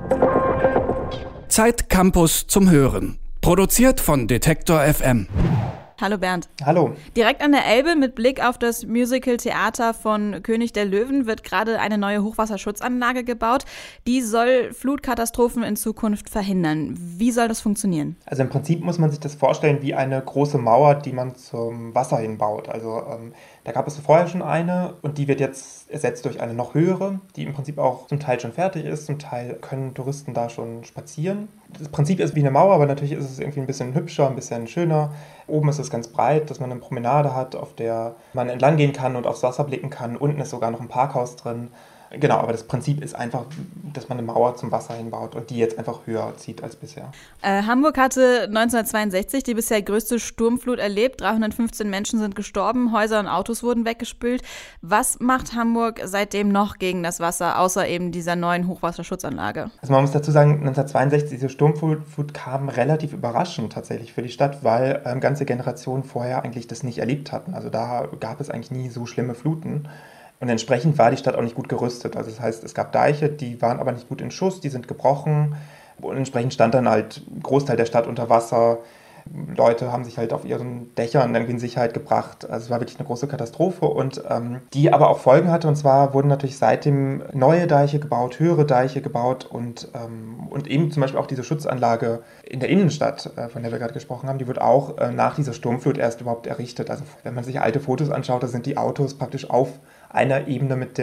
Zeit Campus zum Hören. Produziert von Detektor FM. Hallo Bernd. Hallo. Direkt an der Elbe mit Blick auf das Musical-Theater von König der Löwen wird gerade eine neue Hochwasserschutzanlage gebaut. Die soll Flutkatastrophen in Zukunft verhindern. Wie soll das funktionieren? Also im Prinzip muss man sich das vorstellen wie eine große Mauer, die man zum Wasser hinbaut. Also da gab es vorher schon eine und die wird jetzt ersetzt durch eine noch höhere, die im Prinzip auch zum Teil schon fertig ist. Zum Teil können Touristen da schon spazieren. Das Prinzip ist wie eine Mauer, aber natürlich ist es irgendwie ein bisschen hübscher, ein bisschen schöner. Oben ist es ganz breit, dass man eine Promenade hat, auf der man entlang gehen kann und aufs Wasser blicken kann. Unten ist sogar noch ein Parkhaus drin. Genau, aber das Prinzip ist einfach, dass man eine Mauer zum Wasser hinbaut und die jetzt einfach höher zieht als bisher. Hamburg hatte 1962 die bisher größte Sturmflut erlebt. 315 Menschen sind gestorben, Häuser und Autos wurden weggespült. Was macht Hamburg seitdem noch gegen das Wasser, außer eben dieser neuen Hochwasserschutzanlage? Also man muss dazu sagen, 1962, diese Sturmflut kam relativ überraschend tatsächlich für die Stadt, weil ganze Generationen vorher eigentlich das nicht erlebt hatten. Also da gab es eigentlich nie so schlimme Fluten. Und entsprechend war die Stadt auch nicht gut gerüstet. Also das heißt, es gab Deiche, die waren aber nicht gut in Schuss, die sind gebrochen. Und entsprechend stand dann halt ein Großteil der Stadt unter Wasser. Leute haben sich halt auf ihren Dächern irgendwie in Sicherheit gebracht. Also es war wirklich eine große Katastrophe und die aber auch Folgen hatte. Und zwar wurden natürlich seitdem neue Deiche gebaut, höhere Deiche gebaut und eben zum Beispiel auch diese Schutzanlage in der Innenstadt, von der wir gerade gesprochen haben, die wird auch nach dieser Sturmflut erst überhaupt errichtet. Also wenn man sich alte Fotos anschaut, da sind die Autos praktisch auf einer Ebene mit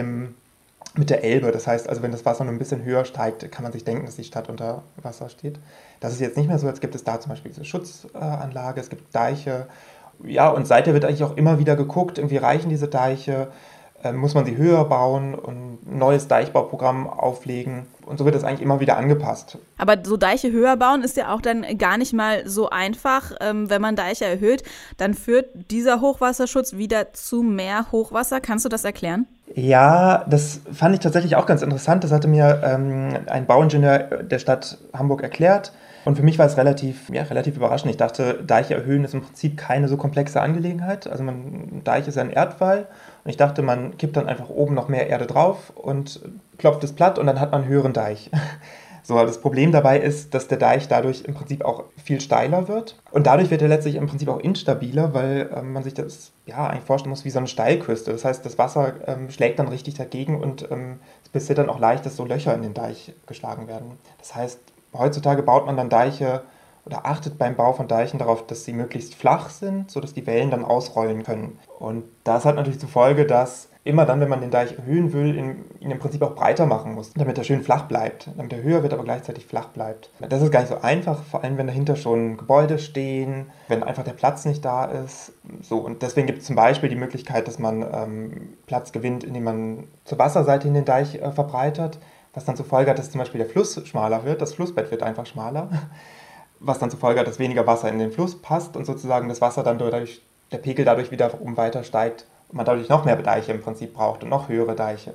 der Elbe. Das heißt, also wenn das Wasser nur ein bisschen höher steigt, kann man sich denken, dass die Stadt unter Wasser steht. Das ist jetzt nicht mehr so. Jetzt gibt es da zum Beispiel diese Schutzanlage, es gibt Deiche. Ja, und seither wird eigentlich auch immer wieder geguckt, irgendwie reichen diese Deiche, muss man sie höher bauen und ein neues Deichbauprogramm auflegen. Und so wird das eigentlich immer wieder angepasst. Aber so Deiche höher bauen ist ja auch dann gar nicht mal so einfach. Wenn man Deiche erhöht, dann führt dieser Hochwasserschutz wieder zu mehr Hochwasser. Kannst du das erklären? Ja, das fand ich tatsächlich auch ganz interessant. Das hatte mir ein Bauingenieur der Stadt Hamburg erklärt. Und für mich war es relativ überraschend. Ich dachte, Deiche erhöhen ist im Prinzip keine so komplexe Angelegenheit. Also Deich ist ja ein Erdwall. Und ich dachte, man kippt dann einfach oben noch mehr Erde drauf und klopft es platt und dann hat man einen höheren Deich. So, das Problem dabei ist, dass der Deich dadurch im Prinzip auch viel steiler wird. Und dadurch wird er letztlich im Prinzip auch instabiler, weil man sich das eigentlich vorstellen muss wie so eine Steilküste. Das heißt, das Wasser schlägt dann richtig dagegen und es passiert dann auch leicht, dass so Löcher in den Deich geschlagen werden. Das heißt, heutzutage baut man dann Deiche oder achtet beim Bau von Deichen darauf, dass sie möglichst flach sind, sodass die Wellen dann ausrollen können. Und das hat natürlich zur Folge, dass immer dann, wenn man den Deich erhöhen will, ihn im Prinzip auch breiter machen muss, damit er schön flach bleibt, damit er höher wird, aber gleichzeitig flach bleibt. Das ist gar nicht so einfach, vor allem wenn dahinter schon Gebäude stehen, wenn einfach der Platz nicht da ist. So, und deswegen gibt es zum Beispiel die Möglichkeit, dass man Platz gewinnt, indem man zur Wasserseite hin den Deich verbreitert, was dann zur Folge hat, dass zum Beispiel der Fluss schmaler wird, das Flussbett wird einfach schmaler, was dann zur Folge hat, dass weniger Wasser in den Fluss passt und sozusagen das Wasser dann dadurch, der Pegel dadurch wiederum weiter steigt und man dadurch noch mehr Deiche im Prinzip braucht und noch höhere Deiche.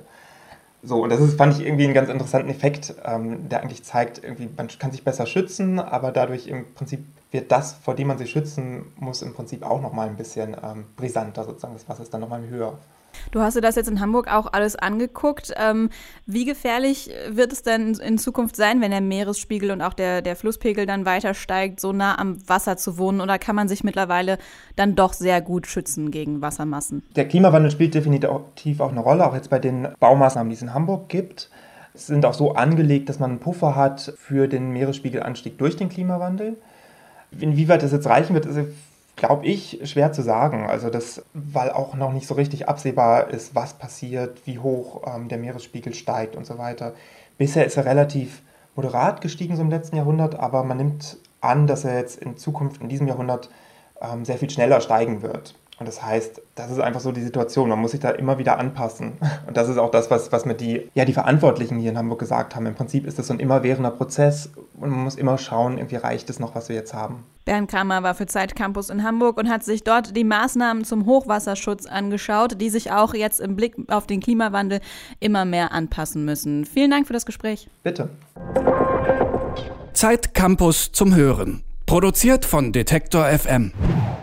So, und fand ich irgendwie einen ganz interessanten Effekt, der eigentlich zeigt, irgendwie, man kann sich besser schützen, aber dadurch im Prinzip wird das, vor dem man sich schützen muss, im Prinzip auch nochmal ein bisschen brisanter sozusagen. Das Wasser ist dann nochmal höher. Du hast dir das jetzt in Hamburg auch alles angeguckt. Wie gefährlich wird es denn in Zukunft sein, wenn der Meeresspiegel und auch der Flusspegel dann weiter steigt, so nah am Wasser zu wohnen? Oder kann man sich mittlerweile dann doch sehr gut schützen gegen Wassermassen? Der Klimawandel spielt definitiv auch eine Rolle, auch jetzt bei den Baumaßnahmen, die es in Hamburg gibt. Es sind auch so angelegt, dass man einen Puffer hat für den Meeresspiegelanstieg durch den Klimawandel. Inwieweit das jetzt reichen wird, ist, glaube ich, schwer zu sagen. Also weil auch noch nicht so richtig absehbar ist, was passiert, wie hoch der Meeresspiegel steigt und so weiter. Bisher ist er relativ moderat gestiegen so im letzten Jahrhundert, aber man nimmt an, dass er jetzt in Zukunft, in diesem Jahrhundert, sehr viel schneller steigen wird. Und das heißt, das ist einfach so die Situation. Man muss sich da immer wieder anpassen. Und das ist auch das, was mir die Verantwortlichen hier in Hamburg gesagt haben. Im Prinzip ist das so ein immerwährender Prozess und man muss immer schauen, irgendwie reicht es noch, was wir jetzt haben. Bernd Kramer war für Zeit Campus in Hamburg und hat sich dort die Maßnahmen zum Hochwasserschutz angeschaut, die sich auch jetzt im Blick auf den Klimawandel immer mehr anpassen müssen. Vielen Dank für das Gespräch. Bitte. Zeit Campus zum Hören. Produziert von Detektor FM.